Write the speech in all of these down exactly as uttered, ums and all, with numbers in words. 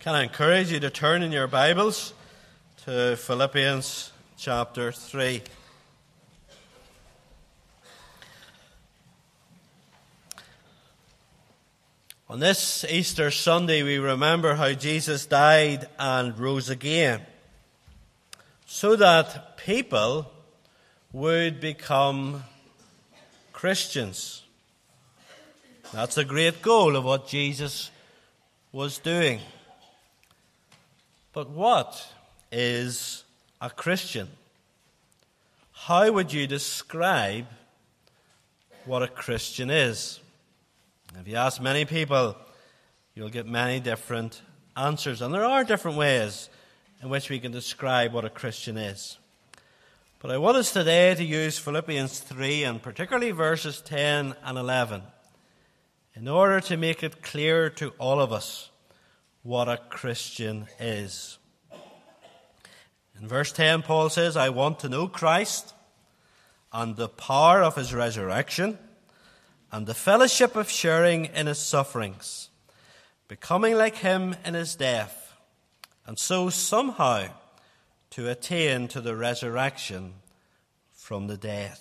Can I encourage you to turn in your Bibles to Philippians chapter three. On this Easter Sunday, we remember how Jesus died and rose again, so that people would become Christians. That's a great goal of what Jesus was doing. But what is a Christian? How would you describe what a Christian is? If you ask many people, you'll get many different answers. And there are different ways in which we can describe what a Christian is. But I want us today to use Philippians three, and particularly verses ten and eleven, in order to make it clear to all of us what a Christian is. In verse ten, Paul says, I want to know Christ and the power of his resurrection and the fellowship of sharing in his sufferings, becoming like him in his death, and so somehow to attain to the resurrection from the dead.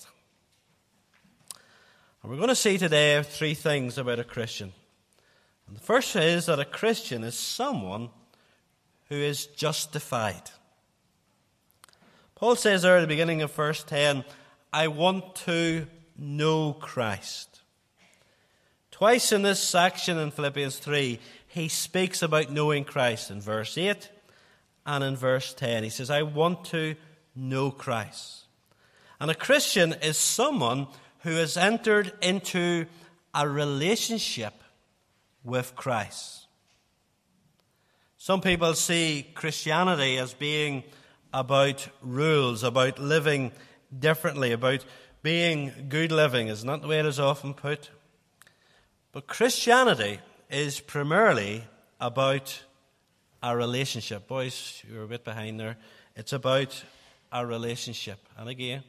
And we're going to see today three things about a Christian. And the first is that a Christian is someone who is justified. Paul says there at the beginning of verse ten, I want to know Christ. Twice in this section in Philippians three, he speaks about knowing Christ in verse eight and in verse ten. He says, I want to know Christ. And a Christian is someone who has entered into a relationship with Christ. Some people see Christianity as being about rules, about living differently, about being good living. Isn't that the way it is often put? But Christianity is primarily about a relationship. Boys, you're a bit behind there. It's about a relationship. And again,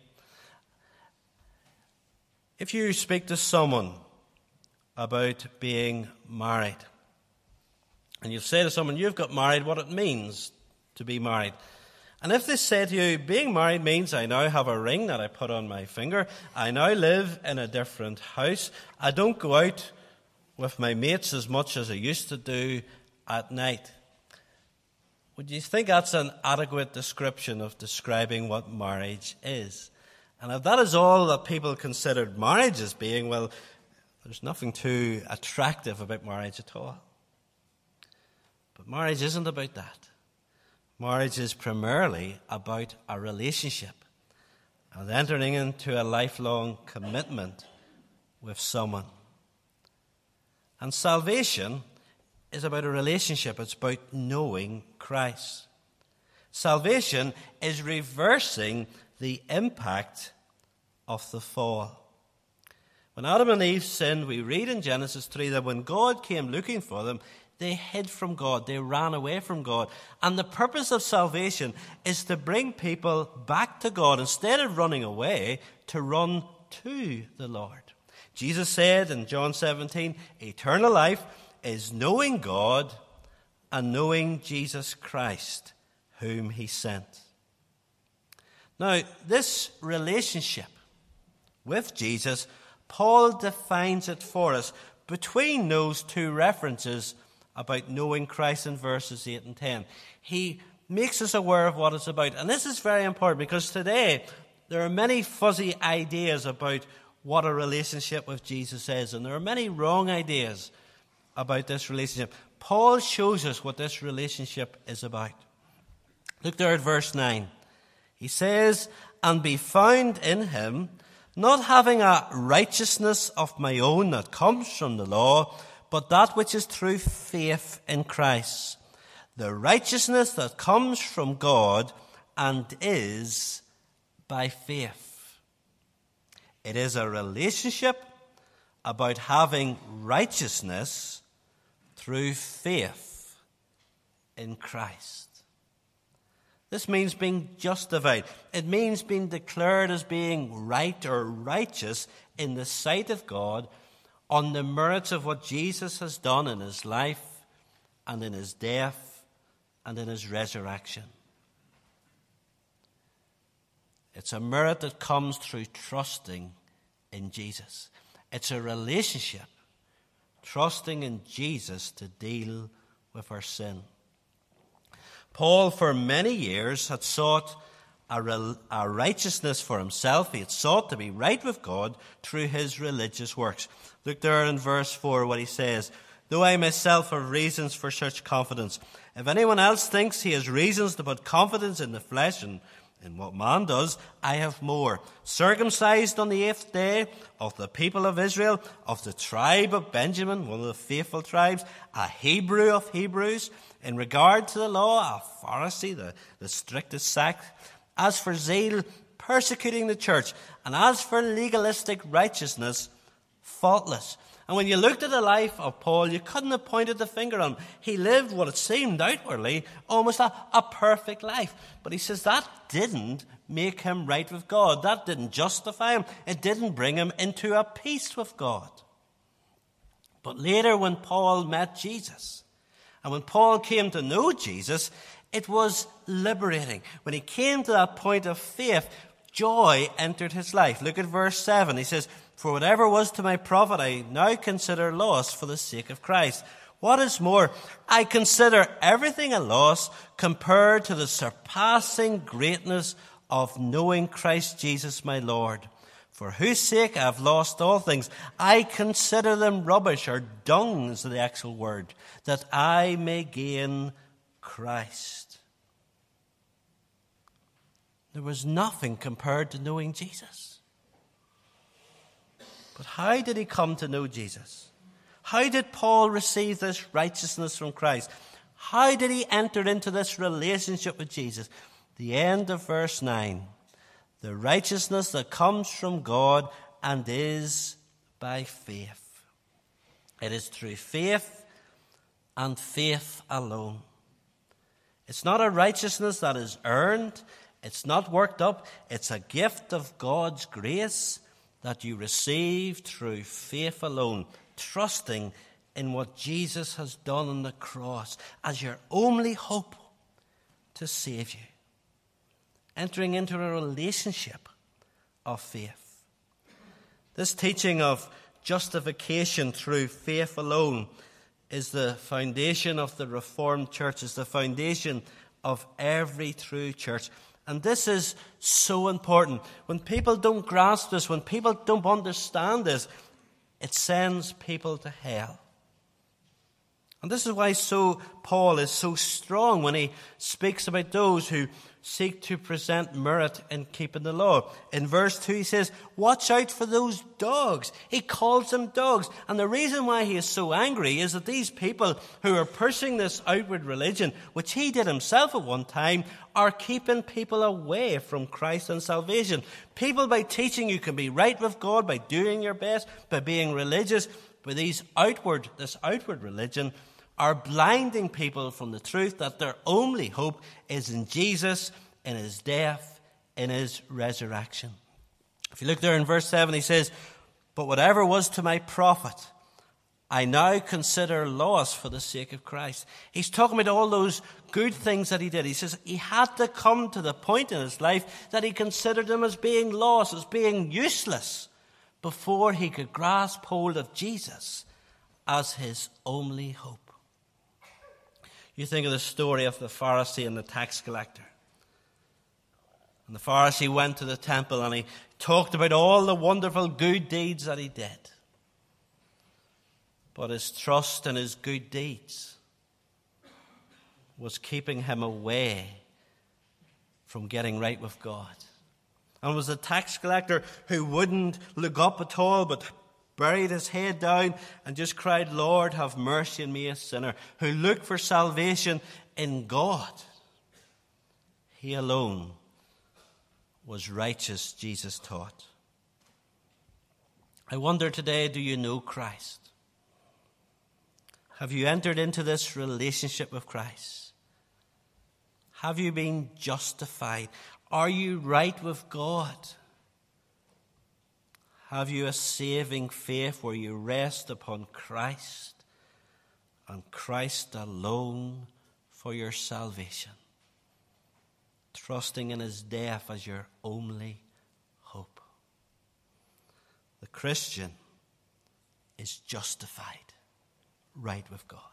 if you speak to someone about being married, and you say to someone, you've got married, what it means to be married. And if they say to you, being married means I now have a ring that I put on my finger, I now live in a different house, I don't go out with my mates as much as I used to do at night. Would you think that's an adequate description of describing what marriage is? And if that is all that people considered marriage as being, well, there's nothing too attractive about marriage at all. But marriage isn't about that. Marriage is primarily about a relationship and entering into a lifelong commitment with someone. And salvation is about a relationship. It's about knowing Christ. Salvation is reversing the impact of the fall. When Adam and Eve sinned, we read in Genesis three that when God came looking for them, they hid from God. They ran away from God. And the purpose of salvation is to bring people back to God. Instead of running away, to run to the Lord. Jesus said in John seventeen, eternal life is knowing God and knowing Jesus Christ, whom he sent. Now, this relationship with Jesus, Paul defines it for us between those two references about knowing Christ in verses eight and ten. He makes us aware of what it's about. And this is very important because today there are many fuzzy ideas about what a relationship with Jesus is. And there are many wrong ideas about this relationship. Paul shows us what this relationship is about. Look there at verse nine. He says, and be found in him, not having a righteousness of my own that comes from the law, but that which is through faith in Christ, the righteousness that comes from God and is by faith. It is a relationship about having righteousness through faith in Christ. This means being justified. It means being declared as being right or righteous in the sight of God on the merits of what Jesus has done in his life and in his death and in his resurrection. It's a merit that comes through trusting in Jesus. It's a relationship, trusting in Jesus to deal with our sin. Paul, for many years, had sought a, re- a righteousness for himself. He had sought to be right with God through his religious works. Look there in verse four what he says. Though I myself have reasons for such confidence, if anyone else thinks he has reasons to put confidence in the flesh and in what man does, I have more. Circumcised on the eighth day, of the people of Israel, of the tribe of Benjamin, one of the faithful tribes, a Hebrew of Hebrews, in regard to the law, a Pharisee, the, the strictest sect. As for zeal, persecuting the church, and as for legalistic righteousness, faultless. And when you looked at the life of Paul, you couldn't have pointed the finger on him. He lived what it seemed outwardly almost a, a perfect life. But he says that didn't make him right with God. That didn't justify him. It didn't bring him into a peace with God. But later when Paul met Jesus, and when Paul came to know Jesus, it was liberating. When he came to that point of faith, joy entered his life. Look at verse seven. He says, for whatever was to my profit, I now consider loss for the sake of Christ. What is more, I consider everything a loss compared to the surpassing greatness of knowing Christ Jesus my Lord, for whose sake I have lost all things. I consider them rubbish, or dung is the actual word, that I may gain Christ. There was nothing compared to knowing Jesus. But how did he come to know Jesus? How did Paul receive this righteousness from Christ? How did he enter into this relationship with Jesus? The end of verse nine. The righteousness that comes from God and is by faith. It is through faith and faith alone. It's not a righteousness that is earned. It's not worked up. It's a gift of God's grace that you receive through faith alone, trusting in what Jesus has done on the cross as your only hope to save you. Entering into a relationship of faith. This teaching of justification through faith alone is the foundation of the Reformed Church, is the foundation of every true church. And this is so important. When people don't grasp this, when people don't understand this, it sends people to hell. And this is why so Paul is so strong when he speaks about those who seek to present merit in keeping the law. In verse two he says, watch out for those dogs. He calls them dogs. And the reason why he is so angry is that these people who are pushing this outward religion, which he did himself at one time, are keeping people away from Christ and salvation. People, by teaching you can be right with God, by doing your best, by being religious, by these outward, this outward religion, are blinding people from the truth that their only hope is in Jesus, in his death, in his resurrection. If you look there in verse seven, he says, but whatever was to my profit, I now consider loss for the sake of Christ. He's talking about all those good things that he did. He says he had to come to the point in his life that he considered them as being lost, as being useless, before he could grasp hold of Jesus as his only hope. You think of the story of the Pharisee and the tax collector. And the Pharisee went to the temple and he talked about all the wonderful good deeds that he did. But his trust in his good deeds was keeping him away from getting right with God. And it was the tax collector who wouldn't look up at all, but buried his head down and just cried, Lord, have mercy on me, a sinner, who looked for salvation in God. He alone was righteous, Jesus taught. I wonder today, do you know Christ? Have you entered into this relationship with Christ? Have you been justified? Are you right with God? Have you a saving faith where you rest upon Christ and Christ alone for your salvation, trusting in his death as your only hope. The Christian is justified right with God.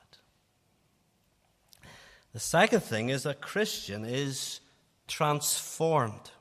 The second thing is a Christian is transformed.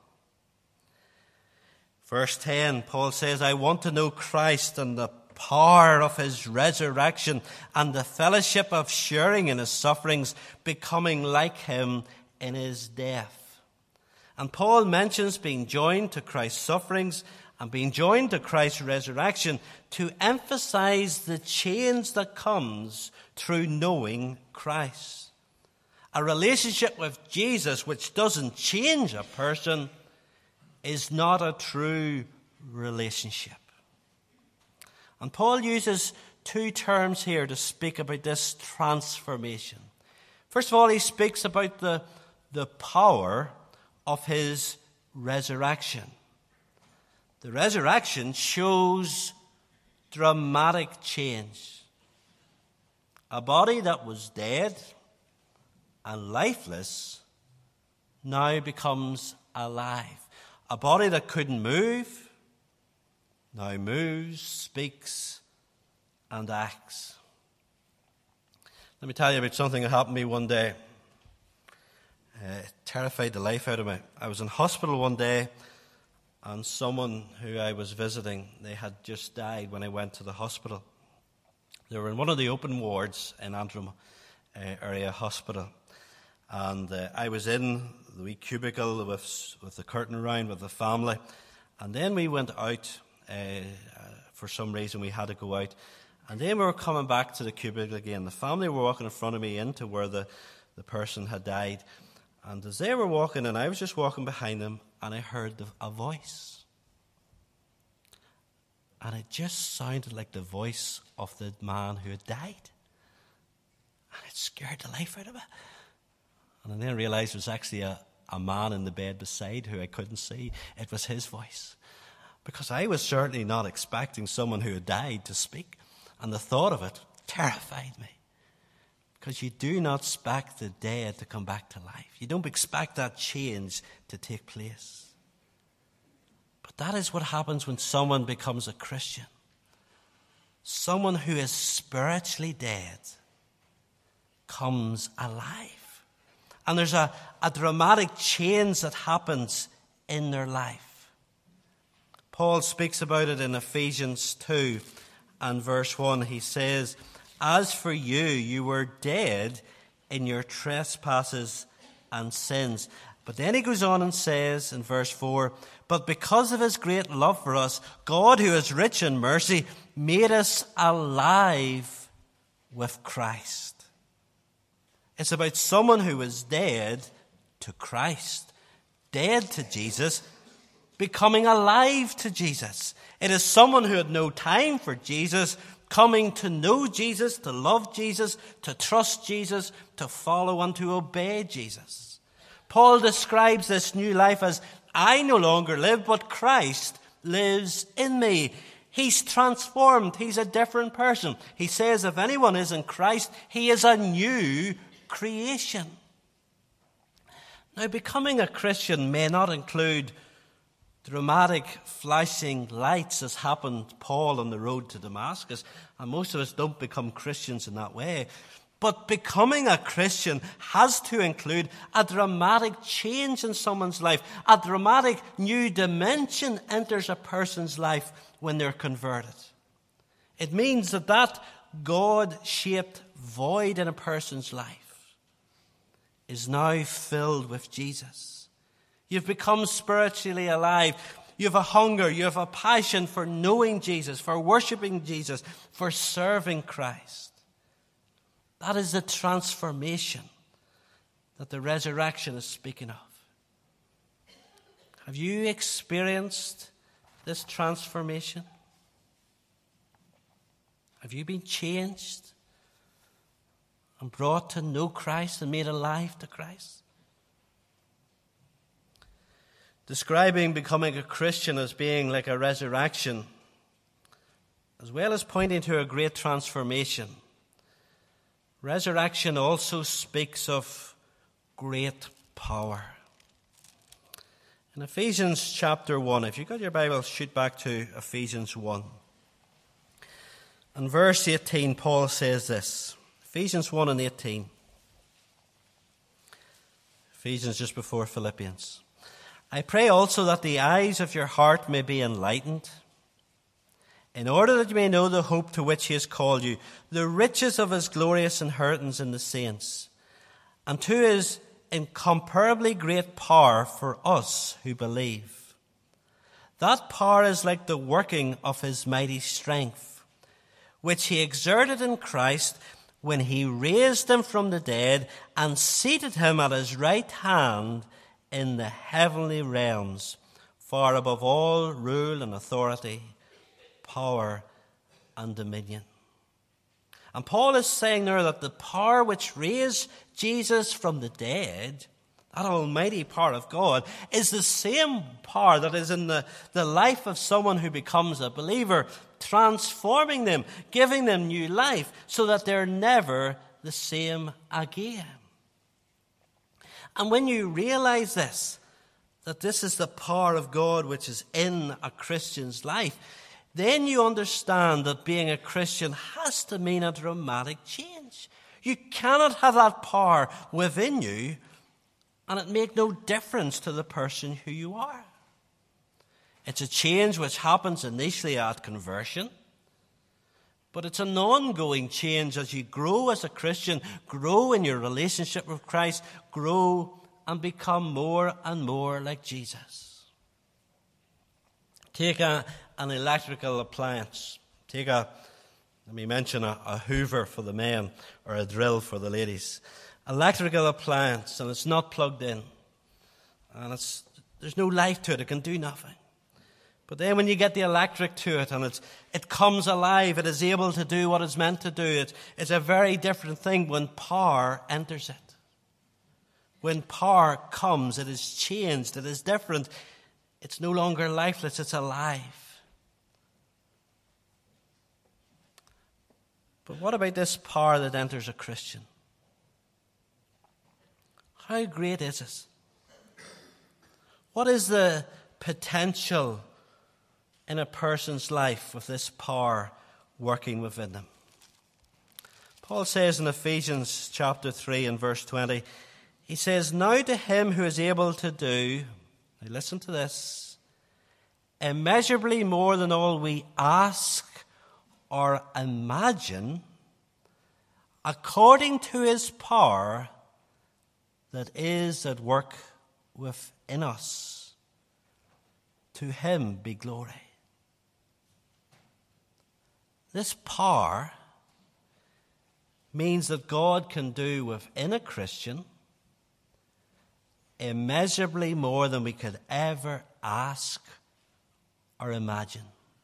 Verse ten, Paul says, I want to know Christ and the power of his resurrection and the fellowship of sharing in his sufferings, becoming like him in his death. And Paul mentions being joined to Christ's sufferings and being joined to Christ's resurrection to emphasize the change that comes through knowing Christ. A relationship with Jesus which doesn't change a person is not a true relationship. And Paul uses two terms here to speak about this transformation. First of all, he speaks about the, the power of his resurrection. The resurrection shows dramatic change. A body that was dead and lifeless now becomes alive. A body that couldn't move now moves, speaks, and acts. Let me tell you about something that happened to me one day. Uh, it terrified the life out of me. I was in hospital one day, and someone who I was visiting, they had just died when I went to the hospital. They were in one of the open wards in Antrim uh, area hospital. And uh, I was in the wee cubicle with, with the curtain around with the family. And then we went out. Uh, uh, for some reason, we had to go out. And then we were coming back to the cubicle again. The family were walking in front of me into where the, the person had died. And as they were walking, and I was just walking behind them, and I heard the, a voice. And it just sounded like the voice of the man who had died. And it scared the life out of me. And I then realized it was actually a, a man in the bed beside who I couldn't see. It was his voice. Because I was certainly not expecting someone who had died to speak. And the thought of it terrified me. Because you do not expect the dead to come back to life. You don't expect that change to take place. But that is what happens when someone becomes a Christian. Someone who is spiritually dead comes alive. And there's a, a dramatic change that happens in their life. Paul speaks about it in Ephesians two and verse one. He says, as for you, you were dead in your trespasses and sins. But then he goes on and says in verse four, but because of his great love for us, God, who is rich in mercy, made us alive with Christ. It's about someone who was dead to Christ, dead to Jesus, becoming alive to Jesus. It is someone who had no time for Jesus, coming to know Jesus, to love Jesus, to trust Jesus, to follow and to obey Jesus. Paul describes this new life as, I no longer live, but Christ lives in me. He's transformed. He's a different person. He says if anyone is in Christ, he is a new creation. Now, becoming a Christian may not include dramatic flashing lights as happened to Paul on the road to Damascus. And most of us don't become Christians in that way. But becoming a Christian has to include a dramatic change in someone's life. A dramatic new dimension enters a person's life when they're converted. It means that that God-shaped void in a person's life is now filled with Jesus. You've become spiritually alive. You have a hunger, you have a passion for knowing Jesus, for worshiping Jesus, for serving Christ. That is the transformation that the resurrection is speaking of. Have you experienced this transformation? Have you been changed and brought to know Christ and made alive to Christ? Describing becoming a Christian as being like a resurrection, as well as pointing to a great transformation, resurrection also speaks of great power. In Ephesians chapter one, if you've got your Bible, shoot back to Ephesians one. In verse eighteen, Paul says this. Ephesians one and eighteen. Ephesians just before Philippians. I pray also that the eyes of your heart may be enlightened, in order that you may know the hope to which he has called you, the riches of his glorious inheritance in the saints, and to his incomparably great power for us who believe. That power is like the working of his mighty strength, which he exerted in Christ when he raised him from the dead and seated him at his right hand in the heavenly realms, far above all rule and authority, power and dominion. And Paul is saying there that the power which raised Jesus from the dead, that almighty power of God, is the same power that is in the, the life of someone who becomes a believer, transforming them, giving them new life, so that they're never the same again. And when you realize this, that this is the power of God which is in a Christian's life, then you understand that being a Christian has to mean a dramatic change. You cannot have that power within you and it make no difference to the person who you are. It's a change which happens initially at conversion, but it's an ongoing change as you grow as a Christian, grow in your relationship with Christ, grow and become more and more like Jesus. Take a, an electrical appliance. Take a, let me mention a, a hoover for the men or a drill for the ladies. Electrical appliance, and it's not plugged in. And it's there's no life to it. It can do nothing. But then when you get the electric to it and it's, it comes alive, it is able to do what it's meant to do. It's, it's a very different thing when power enters it. When power comes, it is changed. It is different. It's no longer lifeless. It's alive. But what about this power that enters a Christian? How great is it? What is the potential in a person's life with this power working within them? Paul says in Ephesians chapter three and verse twenty, he says, now to him who is able to do, now listen to this, immeasurably more than all we ask or imagine, according to his power that is at work within us. To him be glory. This power means that God can do within a Christian immeasurably more than we could ever ask or imagine.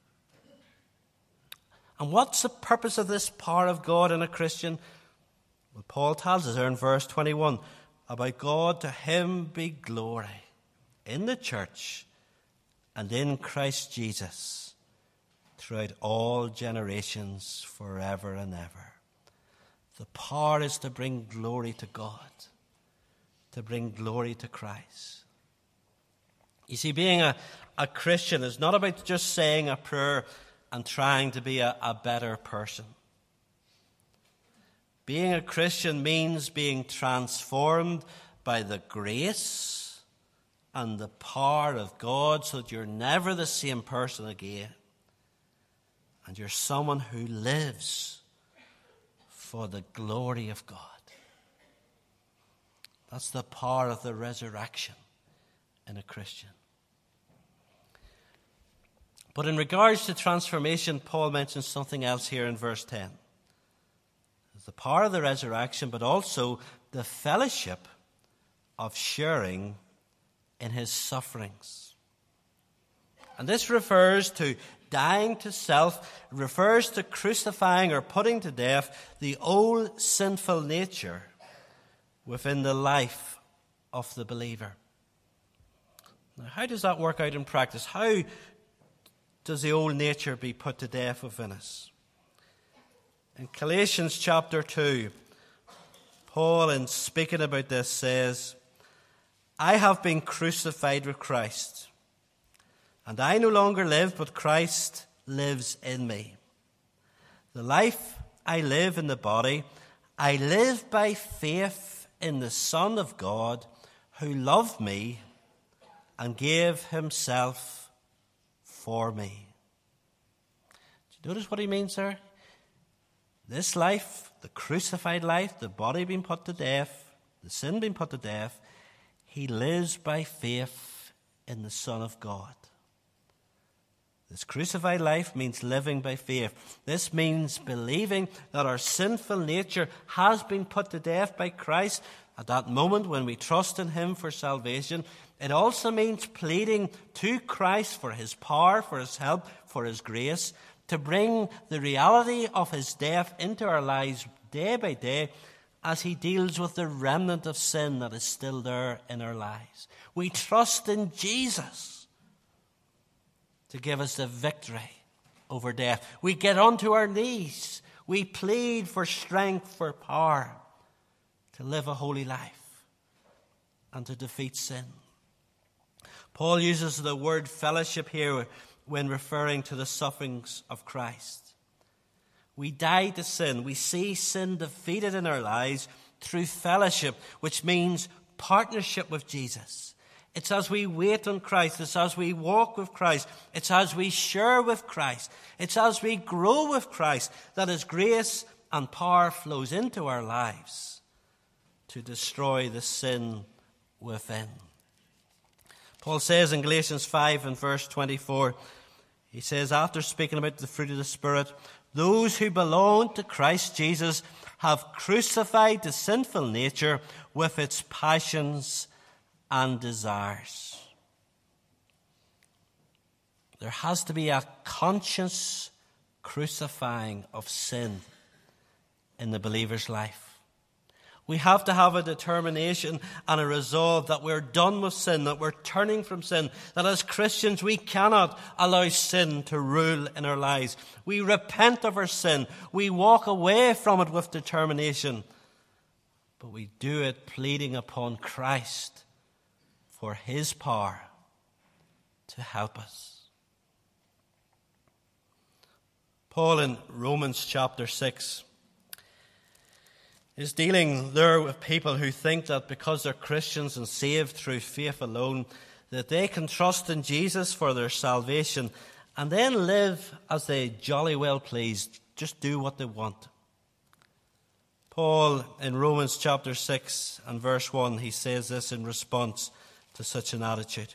And what's the purpose of this power of God in a Christian? Well, Paul tells us there in verse twenty-one, about God, to him be glory in the church and in Christ Jesus throughout all generations, forever and ever. The power is to bring glory to God, to bring glory to Christ. You see, being a, a Christian is not about just saying a prayer and trying to be a, a better person. Being a Christian means being transformed by the grace and the power of God so that you're never the same person again. And you're someone who lives for the glory of God. That's the power of the resurrection in a Christian. But in regards to transformation, Paul mentions something else here in verse ten. The power of the resurrection, but also the fellowship of sharing in his sufferings. And this refers to dying to self, refers to crucifying or putting to death the old sinful nature within the life of the believer. Now, how does that work out in practice? How does the old nature be put to death within us? In Galatians chapter two Paul, in speaking about this, says, I have been crucified with Christ, and I no longer live, but Christ lives in me. The life I live in the body, I live by faith in the Son of God, who loved me and gave himself for me. Do you notice what he means there? This life, the crucified life, the body being put to death, the sin being put to death, he lives by faith in the Son of God. This crucified life means living by faith. This means believing that our sinful nature has been put to death by Christ at that moment when we trust in him for salvation. It also means pleading to Christ for his power, for his help, for his grace, to bring the reality of his death into our lives day by day as he deals with the remnant of sin that is still there in our lives. We trust in Jesus to give us the victory over death. We get onto our knees. We plead for strength, for power to live a holy life and to defeat sin. Paul uses the word fellowship here when referring to the sufferings of Christ. We die to sin. We see sin defeated in our lives through fellowship, which means partnership with Jesus. It's as we wait on Christ. It's as we walk with Christ. It's as we share with Christ. It's as we grow with Christ that his grace and power flows into our lives to destroy the sin within. Paul says in Galatians five and verse twenty-four, he says, after speaking about the fruit of the Spirit, those who belong to Christ Jesus have crucified the sinful nature with its passions and desires. There has to be a conscious crucifying of sin in the believer's life. We have to have a determination and a resolve that we're done with sin, that we're turning from sin, that as Christians we cannot allow sin to rule in our lives. We repent of our sin. We walk away from it with determination. But we do it pleading upon Christ for his power to help us. Paul in Romans chapter six is dealing there with people who think that because they're Christians and saved through faith alone, that they can trust in Jesus for their salvation and then live as they jolly well please, just do what they want. Paul in Romans chapter six and verse one, he says this in response to such an attitude.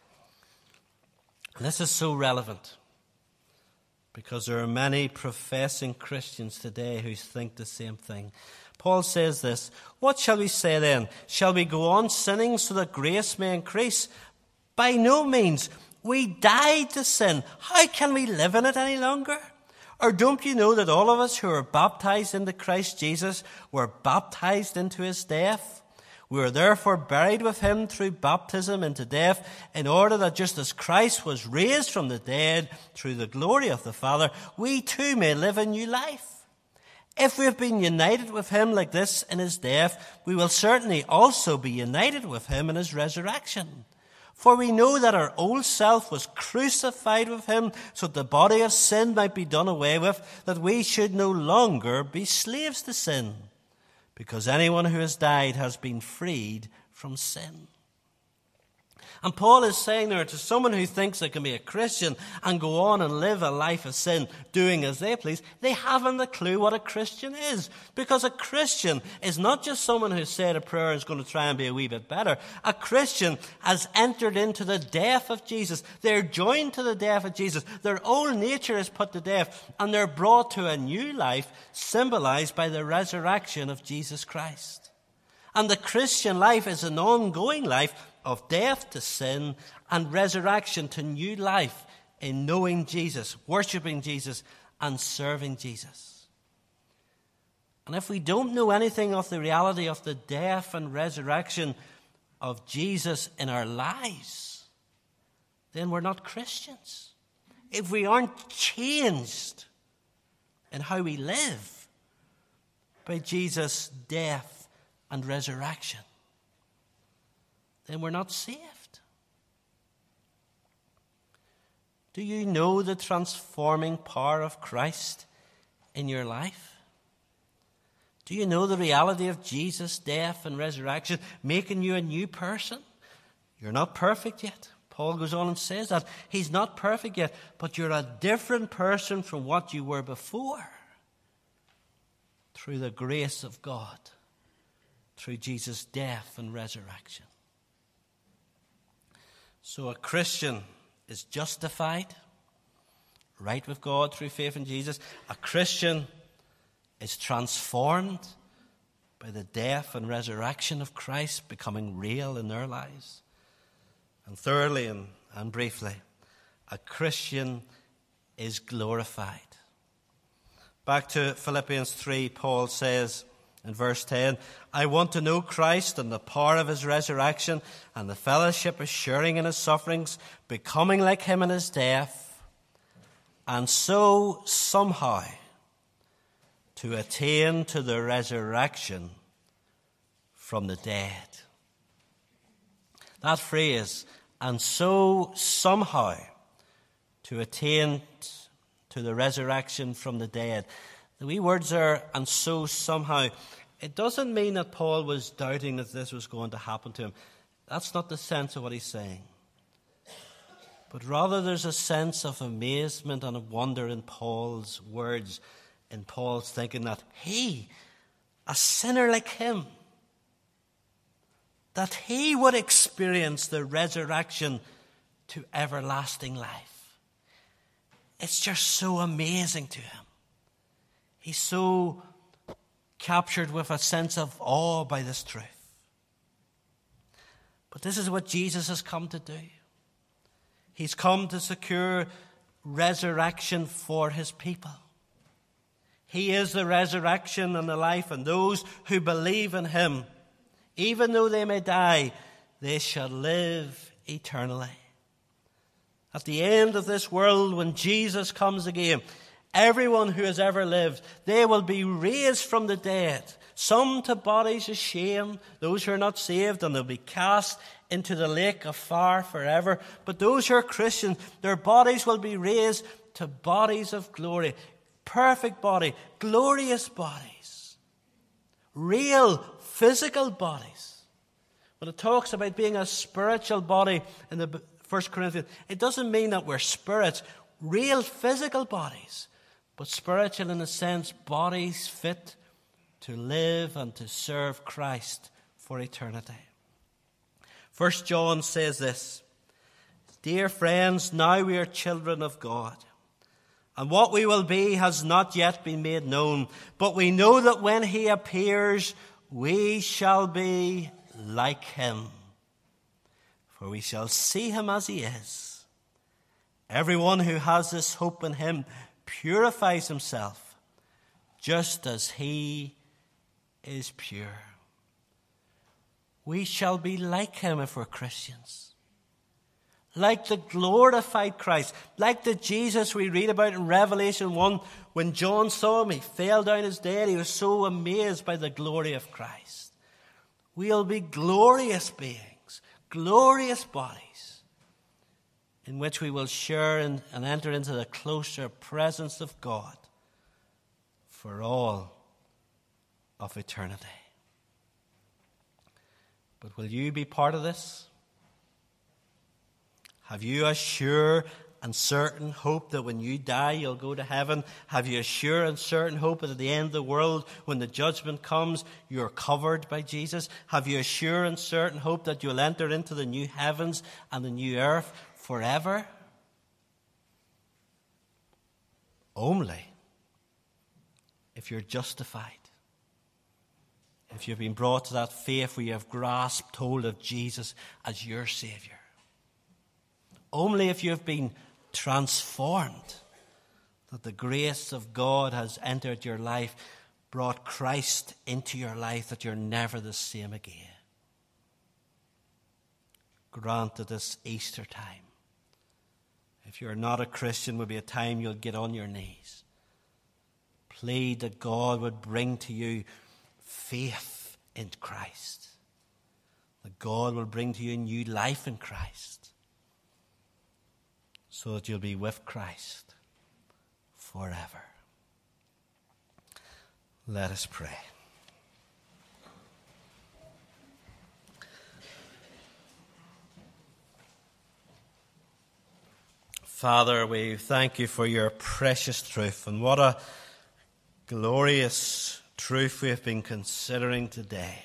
And this is so relevant because there are many professing Christians today who think the same thing. Paul says this, what shall we say then? Shall we go on sinning so that grace may increase? By no means. We died to sin. How can we live in it any longer? Or don't you know that all of us who are baptized into Christ Jesus were baptized into his death? We were therefore buried with him through baptism into death, in order that just as Christ was raised from the dead through the glory of the Father, we too may live a new life. If we have been united with him like this in his death, we will certainly also be united with him in his resurrection. For we know that our old self was crucified with him, so that the body of sin might be done away with, that we should no longer be slaves to sin. Because anyone who has died has been freed from sin. And Paul is saying there to someone who thinks they can be a Christian and go on and live a life of sin, doing as they please, they haven't a clue what a Christian is. Because a Christian is not just someone who said a prayer and is going to try and be a wee bit better. A Christian has entered into the death of Jesus. They're joined to the death of Jesus. Their old nature is put to death, and they're brought to a new life symbolized by the resurrection of Jesus Christ. And the Christian life is an ongoing life of death to sin and resurrection to new life in knowing Jesus, worshiping Jesus, and serving Jesus. And if we don't know anything of the reality of the death and resurrection of Jesus in our lives, then we're not Christians. If we aren't changed in how we live by Jesus' death and resurrection, then we're not saved. Do you know the transforming power of Christ in your life? Do you know the reality of Jesus' death and resurrection making you a new person? You're not perfect yet. Paul goes on and says that. He's not perfect yet, but you're a different person from what you were before through the grace of God, through Jesus' death and resurrection. So a Christian is justified, right with God through faith in Jesus. A Christian is transformed by the death and resurrection of Christ becoming real in their lives. And thirdly, and, and briefly, a Christian is glorified. Back to Philippians three, Paul says in verse ten, I want to know Christ and the power of his resurrection and the fellowship of sharing in his sufferings, becoming like him in his death, and so somehow to attain to the resurrection from the dead. That phrase, and so somehow to attain to the resurrection from the dead. The wee words are, and so somehow. It doesn't mean that Paul was doubting that this was going to happen to him. That's not the sense of what he's saying. But rather there's a sense of amazement and of wonder in Paul's words, in Paul's thinking that he, a sinner like him, that he would experience the resurrection to everlasting life. It's just so amazing to him. He's so captured with a sense of awe by this truth. But this is what Jesus has come to do. He's come to secure resurrection for his people. He is the resurrection and the life, and those who believe in him, even though they may die, they shall live eternally. At the end of this world, when Jesus comes again, everyone who has ever lived, they will be raised from the dead, some to bodies of shame, those who are not saved, and they'll be cast into the lake of fire forever. But those who are Christians, their bodies will be raised to bodies of glory, perfect body, glorious bodies, real physical bodies. When it talks about being a spiritual body in the First Corinthians, it doesn't mean that we're spirits, real physical bodies, but spiritual in a sense, bodies fit to live and to serve Christ for eternity. First John says this, Dear friends, now we are children of God, and what we will be has not yet been made known, but we know that when he appears, we shall be like him, for we shall see him as he is. Everyone who has this hope in him purifies himself, just as he is pure. We shall be like him if we're Christians. Like the glorified Christ, like the Jesus we read about in Revelation one. When John saw him, he fell down as dead. He was so amazed by the glory of Christ. We'll be glorious beings, glorious bodies, in which we will share in, and enter into the closer presence of God for all of eternity. But will you be part of this? Have you a sure and certain hope that when you die you'll go to heaven? Have you a sure and certain hope that at the end of the world, when the judgment comes, you're covered by Jesus? Have you a sure and certain hope that you'll enter into the new heavens and the new earth forever? Only if you're justified. If you've been brought to that faith where you have grasped hold of Jesus as your Savior. Only if you have been transformed, that the grace of God has entered your life, brought Christ into your life, that you're never the same again. Grant at this Easter time, if you're not a Christian, will be a time you'll get on your knees. Plead that God would bring to you faith in Christ. That God will bring to you new life in Christ, so that you'll be with Christ forever. Let us pray. Father, we thank you for your precious truth, and what a glorious truth we have been considering today.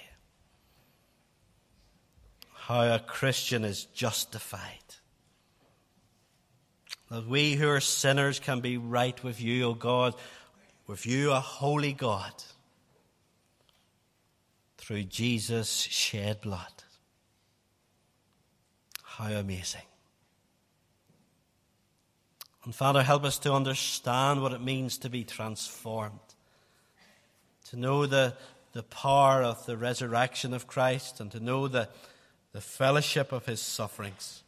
How a Christian is justified. That we who are sinners can be right with you, O God, with you, a holy God, through Jesus' shed blood. How amazing. And Father, help us to understand what it means to be transformed, to know the, the power of the resurrection of Christ, and to know the, the fellowship of his sufferings.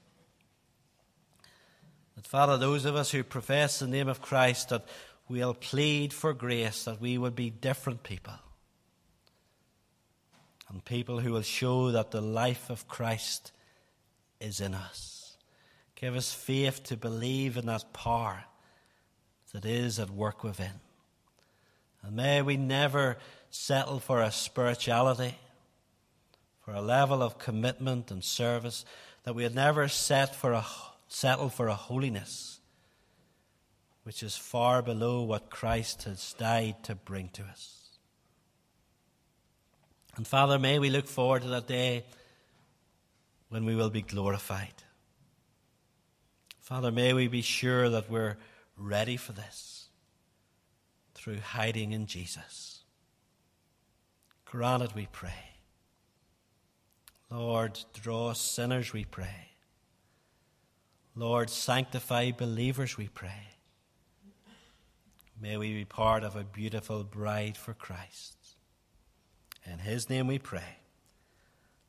That, Father, those of us who profess the name of Christ, that we'll plead for grace, that we would be different people, and people who will show that the life of Christ is in us. Give us faith to believe in that power that is at work within. And may we never settle for a spirituality, for a level of commitment and service, that we had never set for a, settle for a holiness which is far below what Christ has died to bring to us. And Father, may we look forward to that day when we will be glorified. Father, may we be sure that we're ready for this through hiding in Jesus. Grant it, we pray. Lord, draw sinners, we pray. Lord, sanctify believers, we pray. May we be part of a beautiful bride for Christ. In his name we pray.